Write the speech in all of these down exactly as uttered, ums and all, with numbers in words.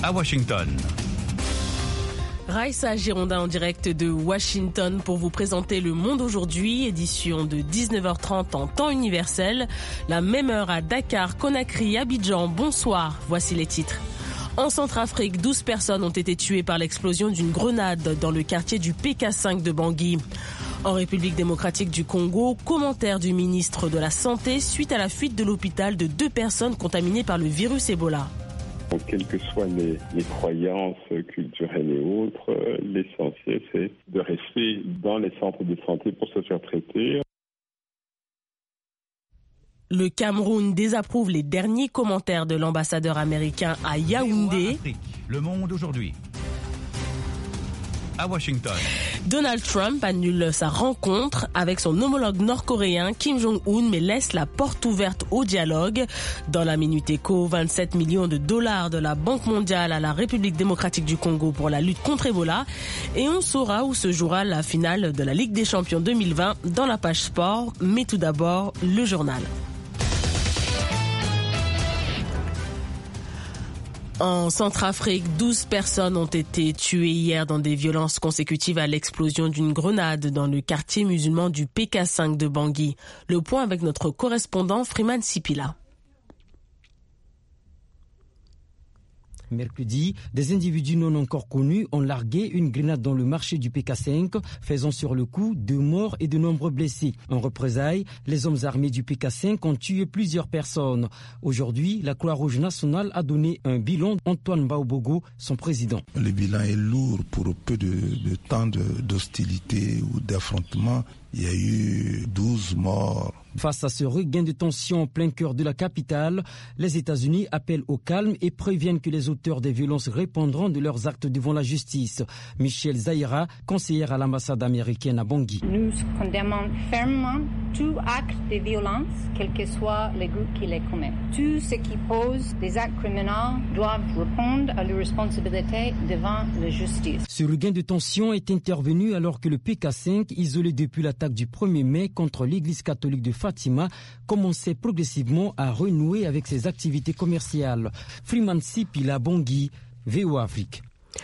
à Washington. Raïssa Girondin en direct de Washington pour vous présenter Le Monde aujourd'hui, édition de dix-neuf heures trente en temps universel. La même heure à Dakar, Conakry, Abidjan. Bonsoir, voici les titres. En Centrafrique, douze personnes ont été tuées par l'explosion d'une grenade dans le quartier du P K cinq de Bangui. En République démocratique du Congo, commentaire du ministre de la Santé suite à la fuite de l'hôpital de deux personnes contaminées par le virus Ebola. Donc, quelles que soient les, les croyances culturelles et autres, euh, l'essentiel c'est de rester dans les centres de santé pour se faire traiter. Le Cameroun désapprouve les derniers commentaires de l'ambassadeur américain à Yaoundé. Le Monde aujourd'hui. À Washington. Donald Trump annule sa rencontre avec son homologue nord-coréen Kim Jong-un mais laisse la porte ouverte au dialogue. Dans la Minute Éco, vingt-sept millions de dollars de la Banque mondiale à la République démocratique du Congo pour la lutte contre Ebola. Et on saura où se jouera la finale de la Ligue des champions deux mille vingt dans la page sport. Mais tout d'abord, le journal. En Centrafrique, douze personnes ont été tuées hier dans des violences consécutives à l'explosion d'une grenade dans le quartier musulman du P K cinq de Bangui. Le point avec notre correspondant Freeman Sipila. Mercredi, des individus non encore connus ont largué une grenade dans le marché du P K cinq, faisant sur le coup deux morts et de nombreux blessés. En représailles, les hommes armés du P K cinq ont tué plusieurs personnes. Aujourd'hui, la Croix-Rouge nationale a donné un bilan. Antoine Baobogo, son président. Le bilan est lourd pour peu de, de temps de, d'hostilité ou d'affrontement. Il y a eu douze morts. Face à ce regain de tension en plein cœur de la capitale, les États-Unis appellent au calme et préviennent que les auteurs des violences répondront de leurs actes devant la justice. Michelle Zaïra, conseillère à l'ambassade américaine à Bangui. Nous condamnons fermement tout acte de violence, quel que soit le groupe qui les commet. Tous ceux qui posent des actes criminels doivent répondre à leurs responsabilités devant la justice. Ce regain de tension est intervenu alors que le P K cinq, isolé depuis l'attaque du premier mai contre l'église catholique de Fatima, commençait progressivement à renouer avec ses activités commerciales. Freeman Sipila, Bangui, V O A Afrique.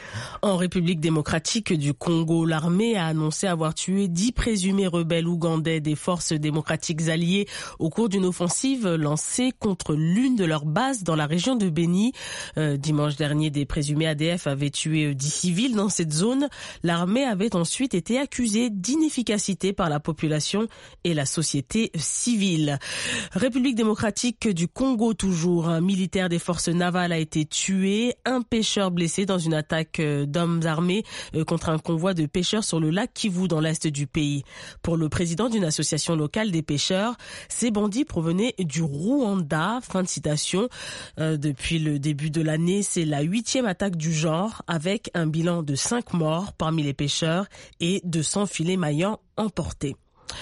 En République démocratique du Congo, l'armée a annoncé avoir tué dix présumés rebelles ougandais des forces démocratiques alliées au cours d'une offensive lancée contre l'une de leurs bases dans la région de Beni. Euh, dimanche dernier, des présumés A D F avaient tué dix civils dans cette zone. L'armée avait ensuite été accusée d'inefficacité par la population et la société civile. République démocratique du Congo toujours, un militaire des forces navales a été tué, un pêcheur blessé dans une attaque d'hommes armés contre un convoi de pêcheurs sur le lac Kivu dans l'est du pays. Pour le président d'une association locale des pêcheurs, ces bandits provenaient du Rwanda. Fin de citation. Euh, depuis le début de l'année, c'est la huitième attaque du genre avec un bilan de cinq morts parmi les pêcheurs et deux cents filets maillants emportés.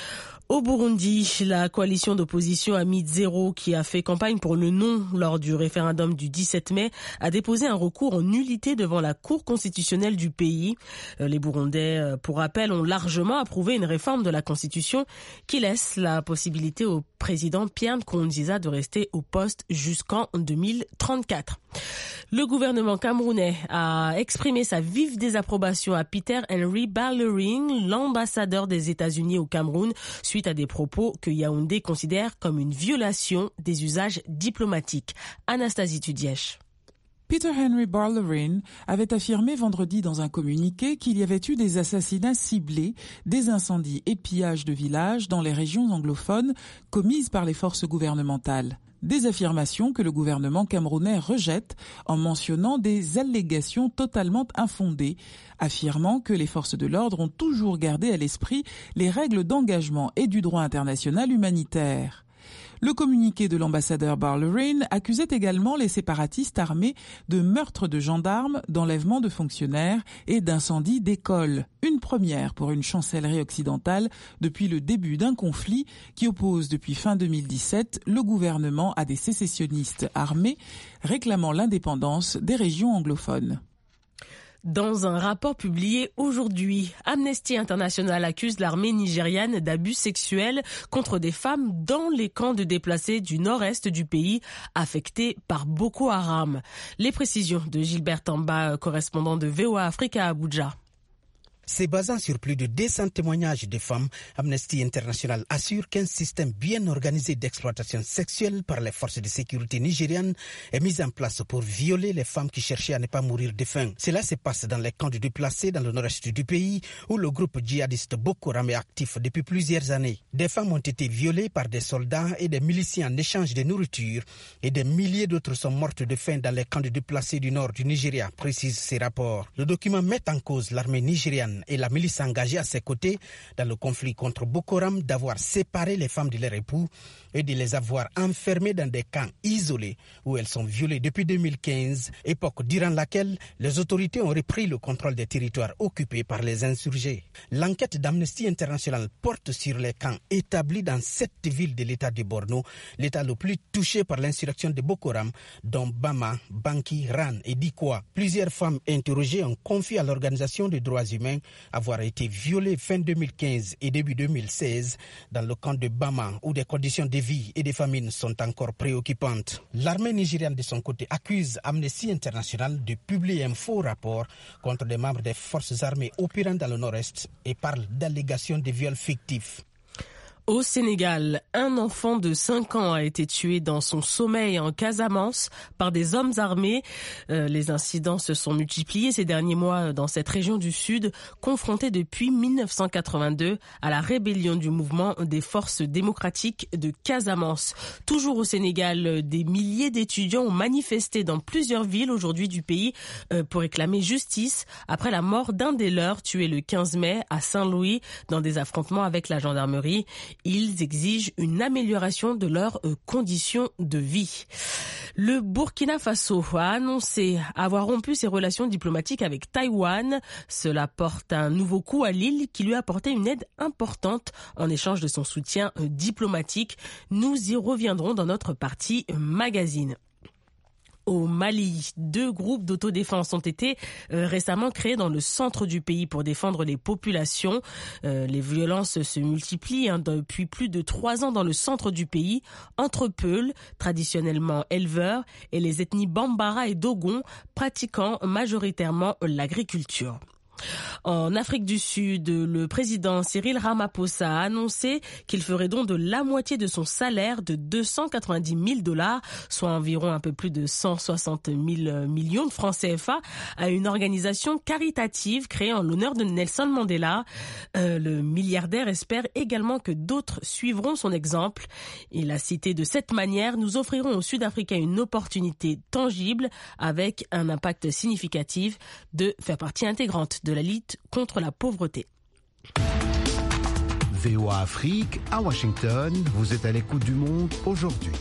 Au Burundi, la coalition d'opposition Amid Zéro, qui a fait campagne pour le non lors du référendum du dix-sept mai, a déposé un recours en nullité devant la Cour constitutionnelle du pays. Les Burundais, pour rappel, ont largement approuvé une réforme de la Constitution qui laisse la possibilité au président Pierre Nkurunziza de rester au poste jusqu'en deux mille trente-quatre. Le gouvernement camerounais a exprimé sa vive désapprobation à Peter Henry Ballering, l'ambassadeur des États-Unis au Cameroun, suite à des propos que Yaoundé considère comme une violation des usages diplomatiques. Anastasie Tudièche. Peter Henry Ballering avait affirmé vendredi dans un communiqué qu'il y avait eu des assassinats ciblés, des incendies et pillages de villages dans les régions anglophones commises par les forces gouvernementales. Des affirmations que le gouvernement camerounais rejette en mentionnant des allégations totalement infondées, affirmant que les forces de l'ordre ont toujours gardé à l'esprit les règles d'engagement et du droit international humanitaire. Le communiqué de l'ambassadeur Ballering accusait également les séparatistes armés de meurtres de gendarmes, d'enlèvements de fonctionnaires et d'incendies d'écoles. Une première pour une chancellerie occidentale depuis le début d'un conflit qui oppose depuis fin deux mille dix-sept le gouvernement à des sécessionnistes armés réclamant l'indépendance des régions anglophones. Dans un rapport publié aujourd'hui, Amnesty International accuse l'armée nigériane d'abus sexuels contre des femmes dans les camps de déplacés du nord-est du pays affectés par Boko Haram. Les précisions de Gilbert Tamba, correspondant de V O A Afrique à Abuja. Se basant sur plus de deux cents témoignages de femmes, Amnesty International assure qu'un système bien organisé d'exploitation sexuelle par les forces de sécurité nigérianes est mis en place pour violer les femmes qui cherchaient à ne pas mourir de faim. Cela se passe dans les camps de déplacés dans le nord-est du pays où le groupe djihadiste Boko Haram est actif depuis plusieurs années. Des femmes ont été violées par des soldats et des miliciens en échange de nourriture et des milliers d'autres sont mortes de faim dans les camps de déplacés du nord du Nigeria, précise ces rapports. Le document met en cause l'armée nigériane et la milice engagée à ses côtés dans le conflit contre Boko Haram d'avoir séparé les femmes de leurs époux et de les avoir enfermées dans des camps isolés où elles sont violées depuis deux mille quinze, époque durant laquelle les autorités ont repris le contrôle des territoires occupés par les insurgés. L'enquête d'Amnesty International porte sur les camps établis dans sept villes de l'état de Borno, l'état le plus touché par l'insurrection de Boko Haram, dont Bama, Banki, Ran et Dikwa. Plusieurs femmes interrogées ont confié à l'Organisation des droits humains avoir été violées fin deux mille quinze et début deux mille seize dans le camp de Bama où des conditions de vie et de famine sont encore préoccupantes. L'armée nigériane de son côté accuse Amnesty International de publier un faux rapport contre des membres des forces armées opérant dans le nord-est et parle d'allégations de viols fictifs. Au Sénégal, un enfant de cinq ans a été tué dans son sommeil en Casamance par des hommes armés. Euh, les incidents se sont multipliés ces derniers mois dans cette région du Sud, confrontée depuis mille neuf cent quatre-vingt-deux à la rébellion du mouvement des forces démocratiques de Casamance. Toujours au Sénégal, des milliers d'étudiants ont manifesté dans plusieurs villes aujourd'hui du pays euh, pour réclamer justice après la mort d'un des leurs tué le quinze mai à Saint-Louis dans des affrontements avec la gendarmerie. Ils exigent une amélioration de leurs conditions de vie. Le Burkina Faso a annoncé avoir rompu ses relations diplomatiques avec Taïwan. Cela porte un nouveau coup à l'île qui lui a apporté une aide importante en échange de son soutien diplomatique. Nous y reviendrons dans notre partie magazine. Au Mali, deux groupes d'autodéfense ont été euh, récemment créés dans le centre du pays pour défendre les populations. Euh, les violences se multiplient hein, depuis plus de trois ans dans le centre du pays, entre Peuls, traditionnellement éleveurs, et les ethnies Bambara et Dogon, pratiquant majoritairement l'agriculture. En Afrique du Sud, le président Cyril Ramaphosa a annoncé qu'il ferait don de la moitié de son salaire de deux cent quatre-vingt-dix mille dollars, soit environ un peu plus de cent soixante mille millions de francs C F A, à une organisation caritative créée en l'honneur de Nelson Mandela. Euh, le milliardaire espère également que d'autres suivront son exemple. Il a cité de cette manière, nous offrirons aux Sud-Africains une opportunité tangible avec un impact significatif de faire partie intégrante de la lutte contre la pauvreté. V O A Afrique, à Washington, vous êtes à l'écoute du monde aujourd'hui.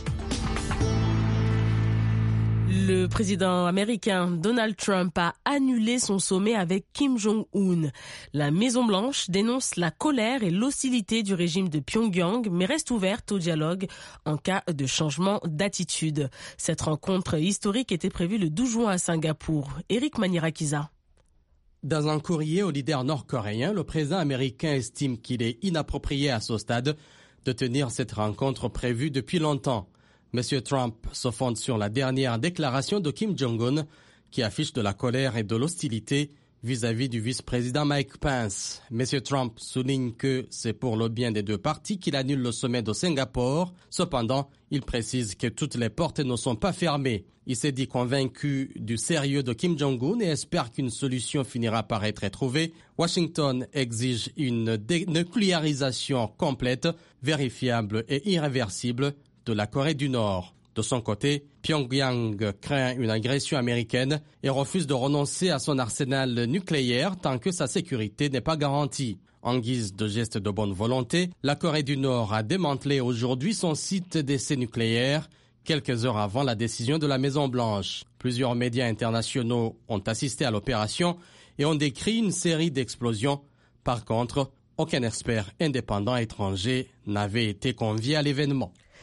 Le président américain Donald Trump a annulé son sommet avec Kim Jong-un. La Maison-Blanche dénonce la colère et l'hostilité du régime de Pyongyang, mais reste ouverte au dialogue en cas de changement d'attitude. Cette rencontre historique était prévue le douze juin à Singapour. Eric Manirakiza. Dans un courrier au leader nord-coréen, le président américain estime qu'il est inapproprié à ce stade de tenir cette rencontre prévue depuis longtemps. M. Trump se fonde sur la dernière déclaration de Kim Jong-un qui affiche de la colère et de l'hostilité vis-à-vis du vice-président Mike Pence. M. Trump souligne que c'est pour le bien des deux parties qu'il annule le sommet de Singapour. Cependant, il précise que toutes les portes ne sont pas fermées. Il s'est dit convaincu du sérieux de Kim Jong-un et espère qu'une solution finira par être trouvée. Washington exige une dénucléarisation complète, vérifiable et irréversible de la Corée du Nord. De son côté, Pyongyang craint une agression américaine et refuse de renoncer à son arsenal nucléaire tant que sa sécurité n'est pas garantie. En guise de geste de bonne volonté, la Corée du Nord a démantelé aujourd'hui son site d'essai nucléaire quelques heures avant la décision de la Maison-Blanche. Plusieurs médias internationaux ont assisté à l'opération et ont décrit une série d'explosions. Par contre, aucun expert indépendant étranger n'avait été convié à l'événement.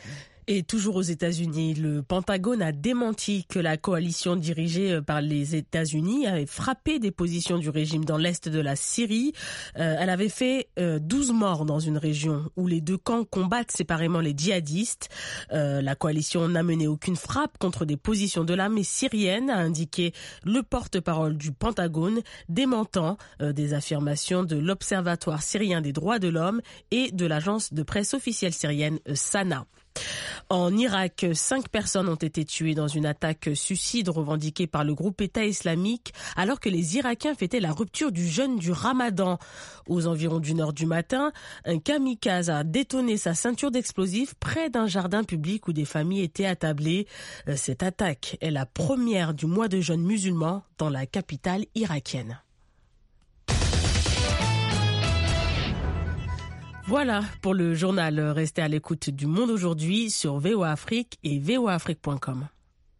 Et toujours aux États-Unis, le Pentagone a démenti que la coalition dirigée par les États-Unis avait frappé des positions du régime dans l'est de la Syrie. Euh, elle avait fait euh, douze morts dans une région où les deux camps combattent séparément les djihadistes. Euh, la coalition n'a mené aucune frappe contre des positions de l'armée syrienne, a indiqué le porte-parole du Pentagone, démentant euh, des affirmations de l'Observatoire syrien des droits de l'homme et de l'agence de presse officielle syrienne Sana. En Irak, cinq personnes ont été tuées dans une attaque suicide revendiquée par le groupe État islamique alors que les Irakiens fêtaient la rupture du jeûne du Ramadan. Aux environs d'une heure du matin, un kamikaze a détonné sa ceinture d'explosifs près d'un jardin public où des familles étaient attablées. Cette attaque est la première du mois de jeûne musulman dans la capitale irakienne. Voilà pour le journal. Restez à l'écoute du Monde aujourd'hui sur V O A Afrique et v o a afrique point com.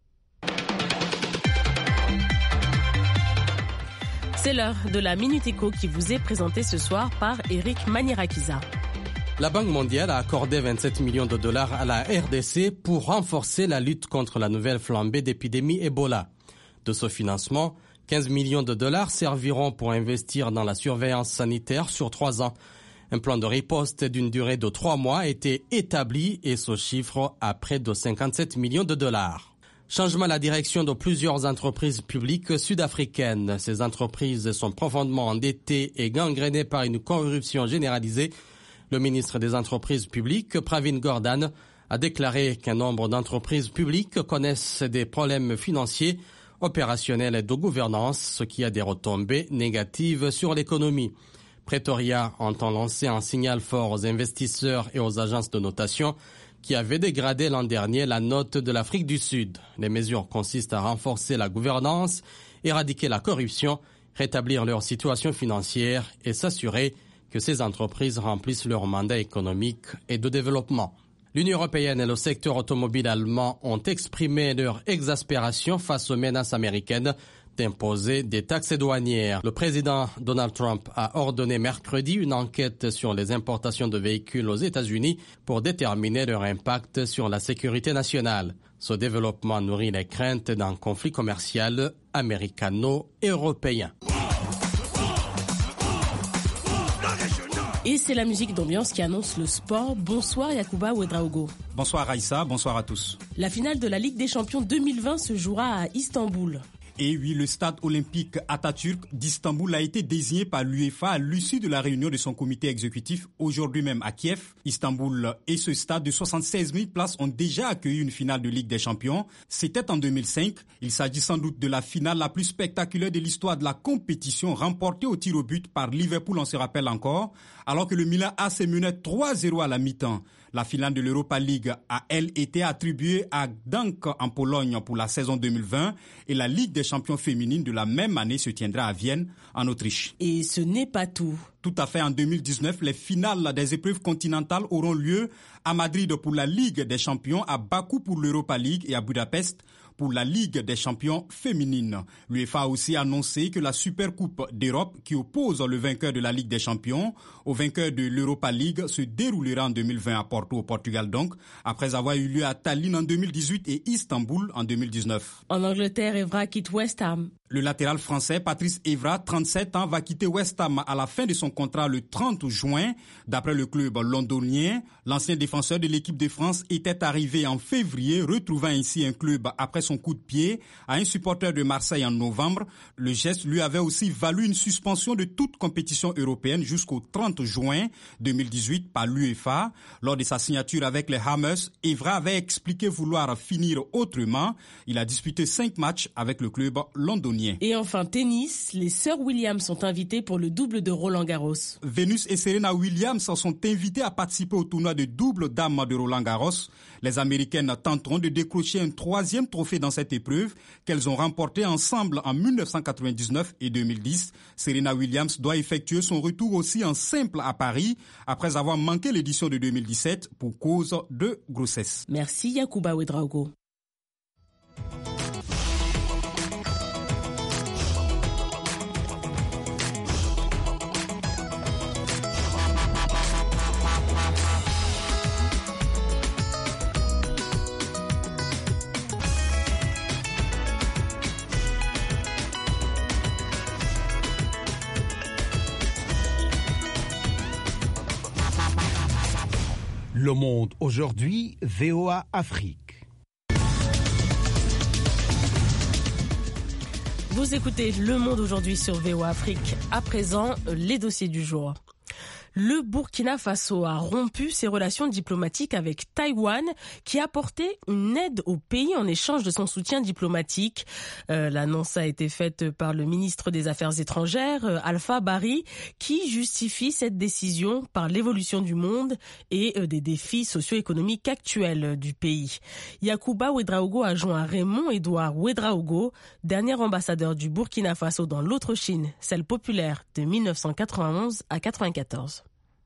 C'est l'heure de la Minute Éco qui vous est présentée ce soir par Eric Manirakiza. La Banque mondiale a accordé vingt-sept millions de dollars à la R D C pour renforcer la lutte contre la nouvelle flambée d'épidémie Ebola. De ce financement, quinze millions de dollars serviront pour investir dans la surveillance sanitaire sur trois ans. Un plan de riposte d'une durée de trois mois a été établi et se chiffre à près de cinquante-sept millions de dollars. Changement à la direction de plusieurs entreprises publiques sud-africaines. Ces entreprises sont profondément endettées et gangrénées par une corruption généralisée. Le ministre des Entreprises publiques, Pravin Gordhan, a déclaré qu'un nombre d'entreprises publiques connaissent des problèmes financiers, opérationnels et de gouvernance, ce qui a des retombées négatives sur l'économie. Pretoria entend lancer un signal fort aux investisseurs et aux agences de notation qui avaient dégradé l'an dernier la note de l'Afrique du Sud. Les mesures consistent à renforcer la gouvernance, éradiquer la corruption, rétablir leur situation financière et s'assurer que ces entreprises remplissent leur mandat économique et de développement. L'Union européenne et le secteur automobile allemand ont exprimé leur exaspération face aux menaces américaines d'imposer des taxes douanières. Le président Donald Trump a ordonné mercredi une enquête sur les importations de véhicules aux États-Unis pour déterminer leur impact sur la sécurité nationale. Ce développement nourrit les craintes d'un conflit commercial américano-européen. Et c'est la musique d'ambiance qui annonce le sport. Bonsoir Yacouba Ouedraogo. Bonsoir Raïssa, bonsoir à tous. La finale de la Ligue des Champions deux mille vingt se jouera à Istanbul. Et oui, le stade olympique Atatürk d'Istanbul a été désigné par l'UEFA à l'issue de la réunion de son comité exécutif aujourd'hui même à Kiev. Istanbul et ce stade de soixante-seize mille places ont déjà accueilli une finale de Ligue des Champions. C'était en deux mille cinq. Il s'agit sans doute de la finale la plus spectaculaire de l'histoire de la compétition, remportée au tir au but par Liverpool, on se rappelle encore, alors que le Milan A C menait trois zéro à la mi-temps. La finale de l'Europa League a, elle, été attribuée à Gdansk en Pologne pour la saison deux mille vingt et la Ligue des champions féminines de la même année se tiendra à Vienne, en Autriche. Et ce n'est pas tout. Tout à fait, en deux mille dix-neuf, les finales des épreuves continentales auront lieu à Madrid pour la Ligue des champions, à Bakou pour l'Europa League et à Budapest pour la Ligue des champions féminines. L'UEFA a aussi annoncé que la Supercoupe d'Europe, qui oppose le vainqueur de la Ligue des champions au vainqueur de l'Europa League, se déroulera en deux mille vingt à Porto, au Portugal donc, après avoir eu lieu à Tallinn en deux mille dix-huit et Istanbul en deux mille dix-neuf. En Angleterre, Evra quitte West Ham. Le latéral français Patrice Evra, trente-sept ans, va quitter West Ham à la fin de son contrat le trente juin. D'après le club londonien, l'ancien défenseur de l'équipe de France était arrivé en février, retrouvant ainsi un club après son coup de pied à un supporter de Marseille en novembre. Le geste lui avait aussi valu une suspension de toute compétition européenne jusqu'au trente juin deux mille dix-huit par l'UEFA. Lors de sa signature avec les Hammers, Evra avait expliqué vouloir finir autrement. Il a disputé cinq matchs avec le club londonien. Et enfin, tennis, les sœurs Williams sont invitées pour le double de Roland-Garros. Venus et Serena Williams sont invitées à participer au tournoi de double dames de Roland-Garros. Les Américaines tenteront de décrocher un troisième trophée dans cette épreuve qu'elles ont remporté ensemble en mille neuf cent quatre-vingt-dix-neuf et deux mille dix. Serena Williams doit effectuer son retour aussi en simple à Paris après avoir manqué l'édition de deux mille dix-sept pour cause de grossesse. Merci Yacouba Ouedraogo. Le Monde aujourd'hui, V O A Afrique. Vous écoutez Le Monde aujourd'hui sur V O A Afrique. À présent, les dossiers du jour. Le Burkina Faso a rompu ses relations diplomatiques avec Taïwan, qui a apporté une aide au pays en échange de son soutien diplomatique. Euh, l'annonce a été faite par le ministre des Affaires étrangères, euh, Alpha Bari, qui justifie cette décision par l'évolution du monde et euh, des défis socio-économiques actuels du pays. Yacouba Ouedraogo a joint Raymond-Édouard Ouedraogo, dernier ambassadeur du Burkina Faso dans l'autre Chine, celle populaire de mille neuf cent quatre-vingt-onze à quatre-vingt-quatorze.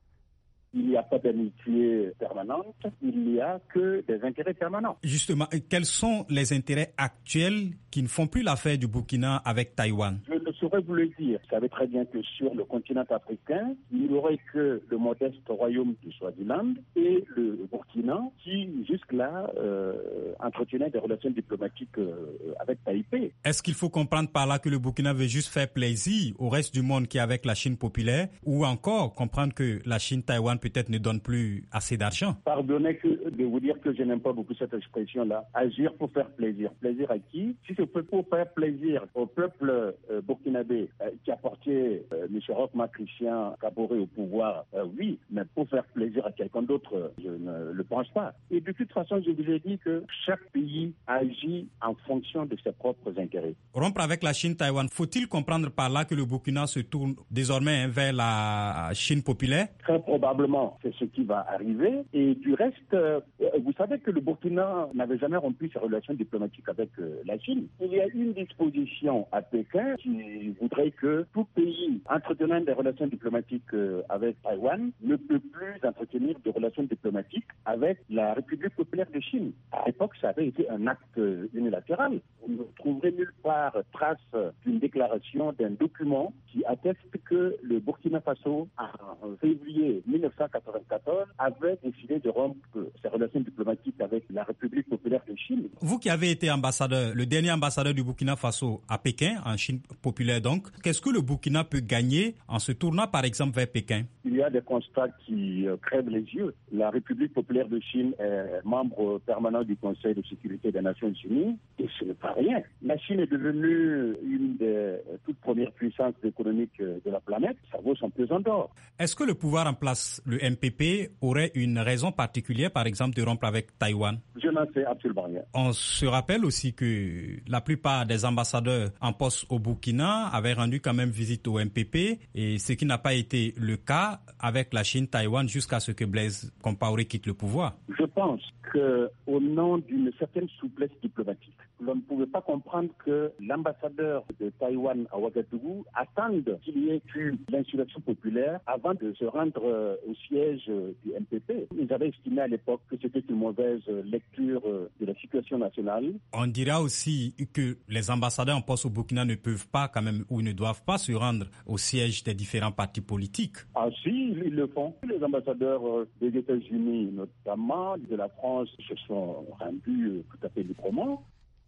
Il n'y a pas d'amitié permanente, il n'y a que des intérêts permanents. Justement, quels sont les intérêts actuels qui ne font plus l'affaire du Burkina avec Taïwan? Je ne saurais vous le dire. Vous savez très bien que sur le continent africain, il n'y aurait que le modeste royaume du Swaziland et le Burkina qui, jusque-là, euh, entretenaient des relations diplomatiques euh, avec Taipei. Est-ce qu'il faut comprendre par là que le Burkina veut juste faire plaisir au reste du monde qui est avec la Chine populaire, ou encore comprendre que la Chine-Taïwan peut-être ne donne plus assez d'argent? Pardonnez que de vous dire que je n'aime pas beaucoup cette expression-là. Agir pour faire plaisir. Plaisir à qui? Si c'est pour faire plaisir au peuple euh, burkinabé euh, qui a porté euh, M. Roch-Marc Christian Kaboré au pouvoir, euh, oui, mais pour faire plaisir à quelqu'un d'autre, euh, je ne le pense pas. Et de toute façon, je vous ai dit que chaque pays agit en fonction de ses propres intérêts. Rompre avec la Chine-Taïwan, faut-il comprendre par là que le Burkina se tourne désormais hein, vers la Chine populaire? Très probablement. C'est ce qui va arriver. Et du reste, euh, vous savez que le Burkina n'avait jamais rompu ses relations diplomatiques avec euh, la Chine. Il y a une disposition à Pékin qui voudrait que tout pays entretenant des relations diplomatiques euh, avec Taïwan ne peut plus entretenir de relations diplomatiques avec la République populaire de Chine. À l'époque, ça avait été un acte unilatéral. Vous ne trouverez nulle part trace d'une déclaration, d'un document qui atteste que le Burkina Faso, en février mille neuf cent quatre-vingt-quatorze, avait décidé de rompre ses relations diplomatiques avec la République populaire de Chine. Vous qui avez été ambassadeur, le dernier ambassadeur du Burkina Faso à Pékin, en Chine populaire donc, qu'est-ce que le Burkina peut gagner en se tournant par exemple vers Pékin? Il y a des constats qui euh, crèvent les yeux. La République populaire de Chine est membre permanent du Conseil de sécurité des Nations Unies et ce n'est pas rien. La Chine est devenue une des toutes premières puissances économiques de la planète. Ça vaut son pesant d'or. Est-ce que le pouvoir en place, le M P P, aurait une raison particulière, par exemple, de rompre avec Taïwan? Je n'en sais absolument rien. On se rappelle aussi que la plupart des ambassadeurs en poste au Burkina avaient rendu quand même visite au M P P, et ce qui n'a pas été le cas avec la Chine-Taïwan jusqu'à ce que Blaise Compaoré quitte le pouvoir. Je pense qu'au nom d'une certaine souplesse diplomatique, l'on ne pouvait pas comprendre que l'ambassadeur de Taïwan à Ouagadougou attende qu'il y ait eu l'insurrection populaire avant de se rendre au siège du M P P. Ils avaient estimé à l'époque que c'était une mauvaise lecture de la situation nationale. On dira aussi que les ambassadeurs en poste au Burkina ne peuvent pas quand même, ou ne doivent pas se rendre au siège des différents partis politiques. Ah si, ils le font. Les ambassadeurs des États-Unis, notamment de la France, se sont rendus tout à fait librement.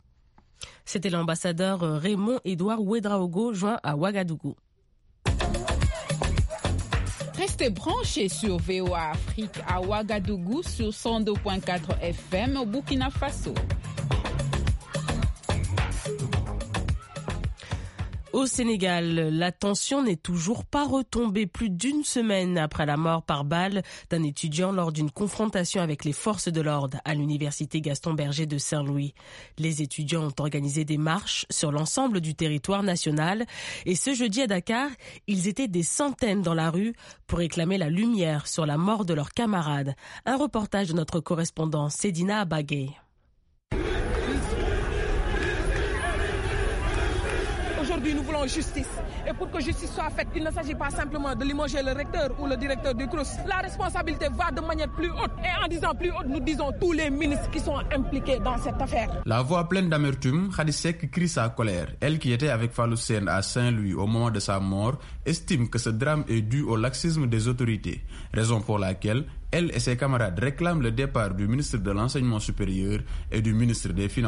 C'était l'ambassadeur Raymond-Édouard Ouedraogo, joint à Ouagadougou. Restez branchés sur V O A Afrique à Ouagadougou sur cent deux virgule quatre F M au Burkina Faso. Au Sénégal, la tension n'est toujours pas retombée plus d'une semaine après la mort par balle d'un étudiant lors d'une confrontation avec les forces de l'ordre à l'université Gaston Berger de Saint-Louis. Les étudiants ont organisé des marches sur l'ensemble du territoire national et ce jeudi à Dakar, ils étaient des centaines dans la rue pour réclamer la lumière sur la mort de leurs camarades. Un reportage de notre correspondant Sedina Abagay. Aujourd'hui, nous voulons justice. Et pour que justice soit faite, il ne s'agit pas simplement de limoger le recteur ou le directeur du C R O S. La responsabilité va de manière plus haute. Et en disant plus haute, nous disons tous les ministres qui sont impliqués dans cette affaire. La voix pleine d'amertume, Khadisek crie sa colère. Elle qui était avec Fallou Sène à Saint-Louis au moment de sa mort, estime que ce drame est dû au laxisme des autorités. Raison pour laquelle elle et ses camarades réclament le départ du ministre de l'Enseignement supérieur et du ministre des Finances.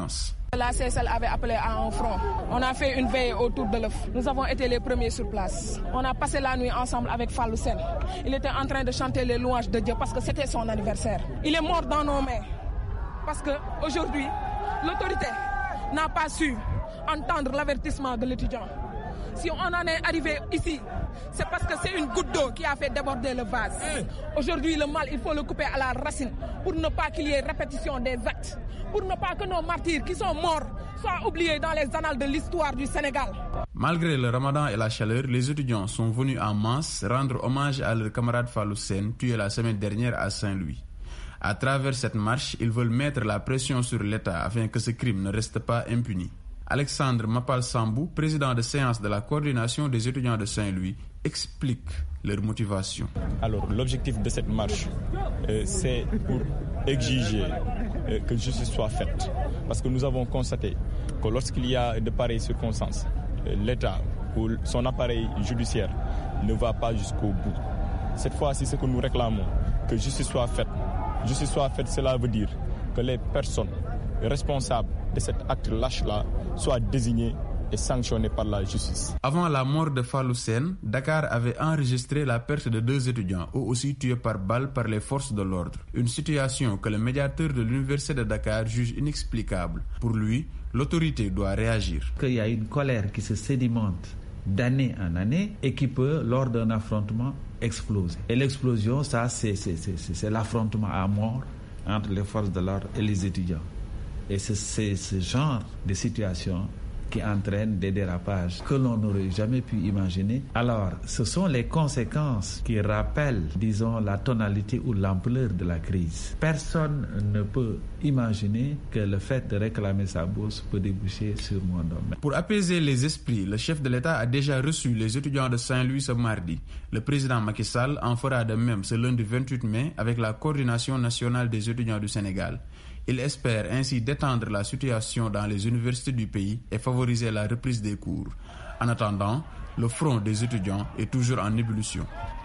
La C S L avait appelé à un front. On a fait une veille autour de l'œuf. Nous avons été les premiers sur place. On a passé la nuit ensemble avec Fallou Sène. Il était en train de chanter les louanges de Dieu parce que c'était son anniversaire. Il est mort dans nos mains parce qu'aujourd'hui, l'autorité n'a pas su entendre l'avertissement de l'étudiant. Si on en est arrivé ici, c'est parce que c'est une goutte d'eau qui a fait déborder le vase. Aujourd'hui, le mal, il faut le couper à la racine pour ne pas qu'il y ait répétition des actes, pour ne pas que nos martyrs qui sont morts soient oubliés dans les annales de l'histoire du Sénégal. Malgré le ramadan et la chaleur, les étudiants sont venus en masse rendre hommage à leur camarade Fallou Sène, tué la semaine dernière à Saint-Louis. À travers cette marche, ils veulent mettre la pression sur l'État afin que ce crime ne reste pas impuni. Alexandre Mapal Sambou, président de séance de la coordination des étudiants de Saint-Louis, explique leur motivation. Alors, l'objectif de cette marche, euh, c'est pour exiger euh, que justice soit faite. Parce que nous avons constaté que lorsqu'il y a de pareilles circonstances, euh, l'État ou son appareil judiciaire ne va pas jusqu'au bout. Cette fois-ci, ce que nous réclamons, que justice soit faite. Justice soit faite, cela veut dire que les personnes responsables de cet acte lâche-là soient désignées et sanctionnées par la justice. Avant la mort de Fallou Sène, Dakar avait enregistré la perte de deux étudiants, eux aussi tués par balle par les forces de l'ordre. Une situation que le médiateur de l'université de Dakar juge inexplicable. Pour lui, l'autorité doit réagir. Qu'il y a une colère qui se sédimente d'année en année et qui peut, lors d'un affrontement, exploser. Et l'explosion, ça, c'est, c'est, c'est, c'est l'affrontement à mort entre les forces de l'ordre et les étudiants. Et c'est, c'est ce genre de situation qui entraîne des dérapages que l'on n'aurait jamais pu imaginer. Alors, ce sont les conséquences qui rappellent, disons, la tonalité ou l'ampleur de la crise. Personne ne peut imaginer que le fait de réclamer sa bourse peut déboucher sur mon domaine. Pour apaiser les esprits, le chef de l'État a déjà reçu les étudiants de Saint-Louis ce mardi. Le président Macky Sall en fera de même ce lundi vingt-huit mai avec la coordination nationale des étudiants du Sénégal. Il espère ainsi détendre la situation dans les universités du pays et favoriser la reprise des cours. En attendant, le front des étudiants est toujours en ébullition.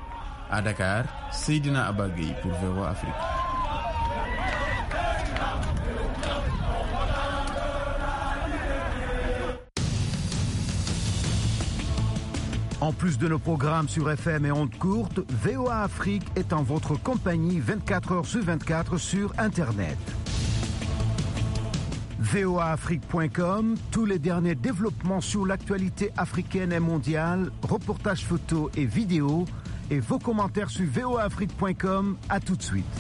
À Dakar, Seydina Abagui pour V O A Afrique. En plus de nos programmes sur F M et ondes courtes, V O A Afrique est en votre compagnie vingt-quatre heures sur vingt-quatre sur Internet. V O A Afrique point com, tous les derniers développements sur l'actualité africaine et mondiale, reportages photos et vidéos, et vos commentaires sur V O A Afrique point com. À tout de suite.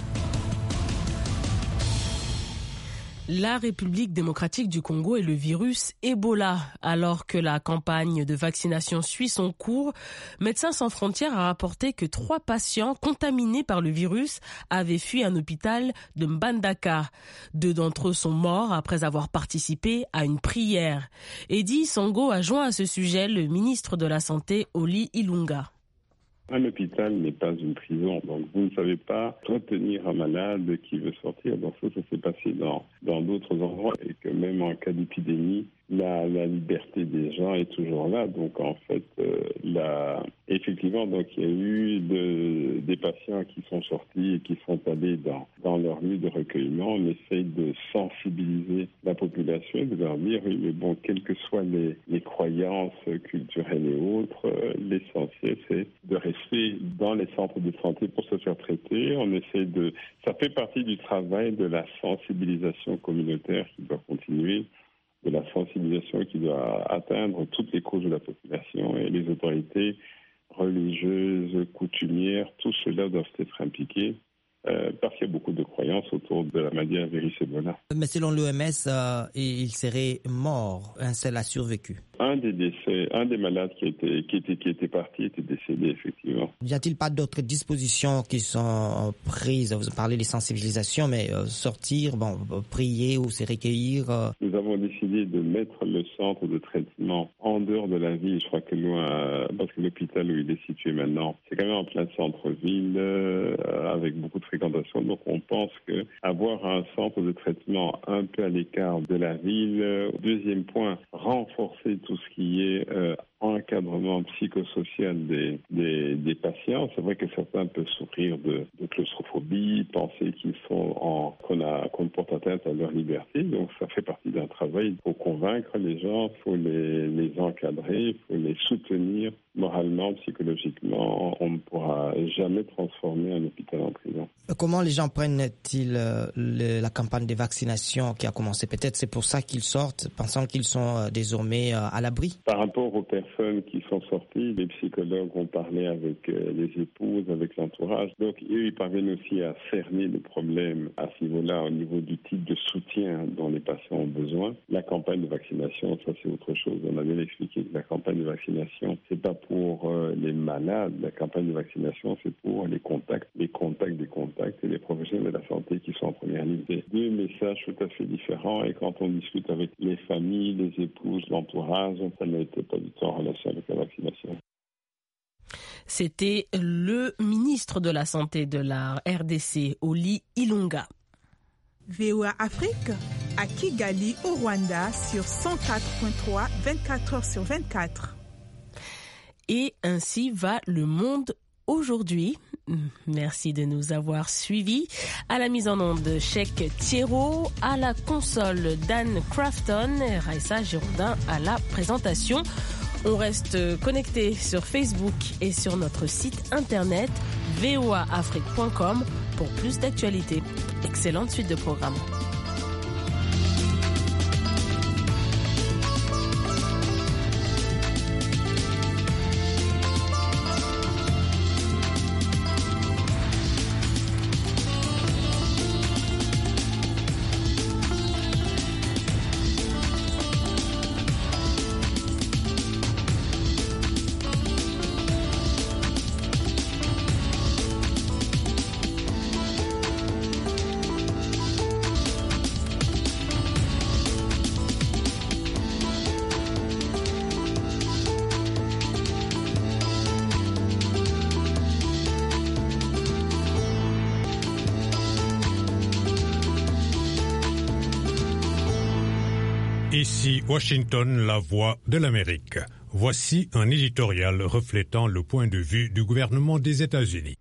La République démocratique du Congo et le virus Ebola. Alors que la campagne de vaccination suit son cours, Médecins sans frontières a rapporté que trois patients contaminés par le virus avaient fui un hôpital de Mbandaka. Deux d'entre eux sont morts après avoir participé à une prière. Eddie Sango a joint à ce sujet le ministre de la Santé, Oli Ilunga. Un hôpital n'est pas une prison, donc vous ne savez pas retenir un malade qui veut sortir. Donc ça, ça s'est passé dans dans d'autres endroits et que même en cas d'épidémie, la, la liberté des gens est toujours là. Donc en fait, euh, la, effectivement, donc il y a eu de, des patients qui sont sortis et qui sont allés dans dans leur lieu de recueillement. On essaye de sensibiliser la population et de leur dire oui, mais bon, quelles que soient les, les croyances culturelles et autres, euh, l'essentiel c'est de rester dans les centres de santé pour se faire traiter. On essaie de, ça fait partie du travail de la sensibilisation communautaire qui doit continuer, de la sensibilisation qui doit atteindre toutes les couches de la population et les autorités religieuses, coutumières, tout cela doivent être impliqués. Euh, parce qu'il y a beaucoup de croyances autour de la maladie à virus Ebola. Mais selon l'O M S, euh, il serait mort. Un seul a survécu. Un des décès, un des malades qui était, qui était, qui était parti était décédé, effectivement. Y a-t-il pas d'autres dispositions qui sont prises? Vous parlez des sensibilisations, mais euh, sortir, bon, prier ou se recueillir euh... Nous avons décidé de mettre le centre de traitement en dehors de la ville. Je crois que loin, parce que l'hôpital où il est situé maintenant, c'est quand même en plein centre-ville, euh, avec beaucoup de fréquentation. Donc on pense que avoir un centre de traitement un peu à l'écart de la ville. Deuxième point, renforcer tout ce qui est euh, encadrement psychosocial des, des, des patients. C'est vrai que certains peuvent souffrir de, de claustrophobie, penser qu'ils sont en, qu'on, a, qu'on porte atteinte à leur liberté. Donc ça fait partie d'un travail. Il faut convaincre les gens, il faut les, les encadrer, il faut les soutenir moralement, psychologiquement. On ne pourra jamais transformer un hôpital en prison. Comment les gens prennent-ils euh, le, la campagne de vaccination qui a commencé? Peut-être c'est pour ça qu'ils sortent, pensant qu'ils sont euh, désormais euh, à l'abri. Par rapport aux personnes qui sont sorties, les psychologues ont parlé avec euh, les épouses, avec l'entourage. Donc eux, ils parviennent aussi à cerner le problème à ce niveau-là, au niveau du type de soutien dont les patients ont besoin. La campagne de vaccination, ça c'est autre chose. On a bien expliqué que la campagne de vaccination, c'est pas pour euh, les malades. La campagne de vaccination, c'est pour les contacts, les contacts des contacts et les professionnels de la santé qui sont en première ligne. C'est deux messages tout à fait différents et quand on discute avec les familles, les épouses, l'entourage, ça n'était pas du tout en relation avec la vaccination. C'était le ministre de la Santé de la R D C, Oli Ilunga. V O A Afrique à Kigali au Rwanda sur cent quatre virgule trois, vingt-quatre heures sur vingt-quatre. Et ainsi va le monde aujourd'hui. Merci de nous avoir suivis. À la mise en onde, Cheikh Thiero, à la console, Dan Crafton, Raissa Girondin à la présentation. On reste connecté sur Facebook et sur notre site internet v o a afrique point com pour plus d'actualités. Excellente suite de programmes. Ici Washington, la voix de l'Amérique. Voici un éditorial reflétant le point de vue du gouvernement des États-Unis.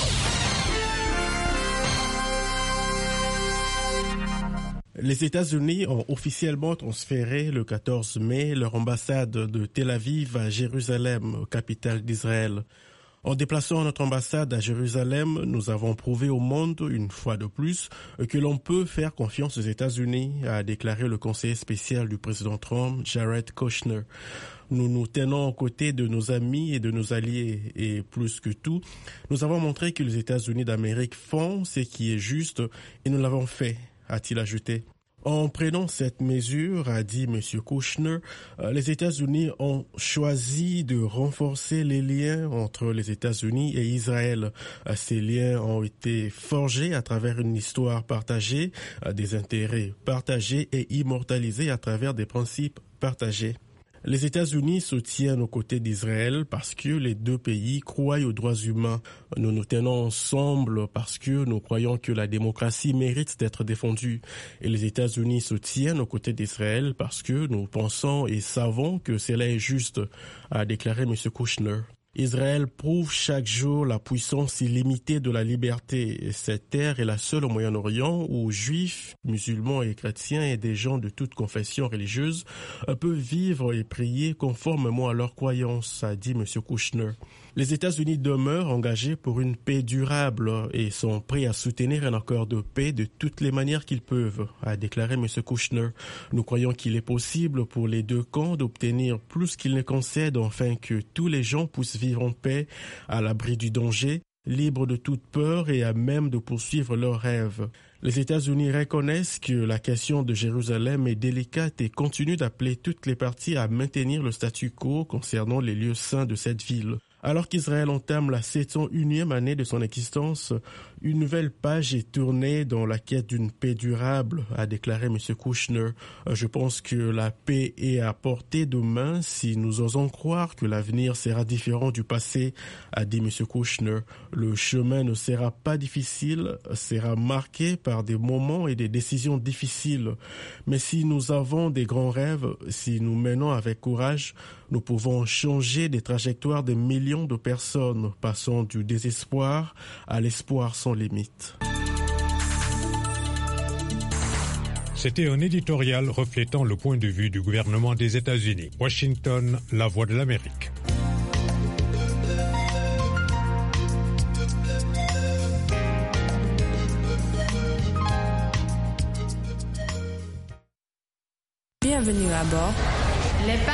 Les États-Unis ont officiellement transféré le quatorze mai leur ambassade de Tel Aviv à Jérusalem, capitale d'Israël. En déplaçant notre ambassade à Jérusalem, nous avons prouvé au monde, une fois de plus, que l'on peut faire confiance aux États-Unis, a déclaré le conseiller spécial du président Trump, Jared Kushner. Nous nous tenons aux côtés de nos amis et de nos alliés. Et plus que tout, nous avons montré que les États-Unis d'Amérique font ce qui est juste et nous l'avons fait, a-t-il ajouté. En prenant cette mesure, a dit M. Kushner, les États-Unis ont choisi de renforcer les liens entre les États-Unis et Israël. Ces liens ont été forgés à travers une histoire partagée, des intérêts partagés et immortalisés à travers des principes partagés. Les États-Unis se tiennent aux côtés d'Israël parce que les deux pays croient aux droits humains. Nous nous tenons ensemble parce que nous croyons que la démocratie mérite d'être défendue. Et les États-Unis se tiennent aux côtés d'Israël parce que nous pensons et savons que cela est juste, a déclaré M. Kushner. Israël prouve chaque jour la puissance illimitée de la liberté. Cette terre est la seule au Moyen-Orient où juifs, musulmans et chrétiens et des gens de toute confession religieuse peuvent vivre et prier conformément à leurs croyances, a dit M. Kushner. Les États-Unis demeurent engagés pour une paix durable et sont prêts à soutenir un accord de paix de toutes les manières qu'ils peuvent, a déclaré M. Kushner. Nous croyons qu'il est possible pour les deux camps d'obtenir plus qu'ils ne concèdent afin que tous les gens puissent vivre en paix, à l'abri du danger, libres de toute peur et à même de poursuivre leurs rêves. Les États-Unis reconnaissent que la question de Jérusalem est délicate et continuent d'appeler toutes les parties à maintenir le statu quo concernant les lieux saints de cette ville. Alors qu'Israël entame la sept cent unième année de son existence, une nouvelle page est tournée dans la quête d'une paix durable, a déclaré M. Kouchner. Je pense que la paix est à portée de main si nous osons croire que l'avenir sera différent du passé, a dit M. Kouchner. Le chemin ne sera pas difficile, sera marqué par des moments et des décisions difficiles. Mais si nous avons des grands rêves, si nous menons avec courage, nous pouvons changer des trajectoires de millions de personnes, passant du désespoir à l'espoir sans limite. C'était un éditorial reflétant le point de vue du gouvernement des États-Unis. Washington, la voix de l'Amérique. Bienvenue à bord. Les